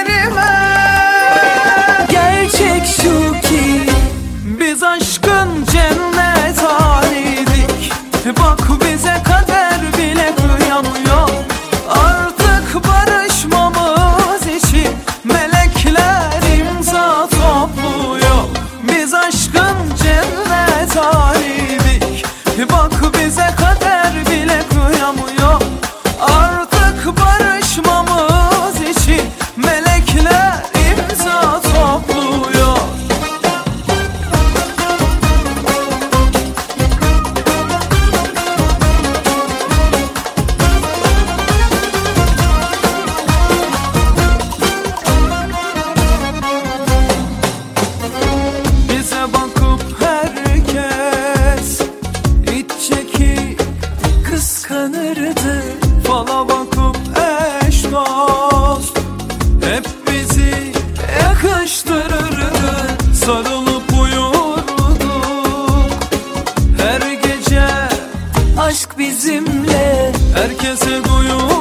yerime. Gerçek şu ki biz aşkın cennet haliydik. Bak bize kader bile kıyamıyor. Artık barışmamız için melekler imza topluyor. Biz aşkın cennet haliydik. Bak bize kader bile kıyamıyor. Artık barışmamız için melekler imza topluyor. Bize bakıp herkes iç çekip kıskanırdı. Fala bakıp eş dost hep bizi yakıştırırdı. Sarılıp uyurduk her gece, aşk bizimle herkese duyurdu.